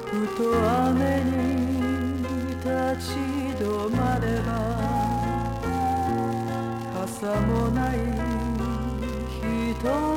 ふと雨に立ち止まれば傘もない一人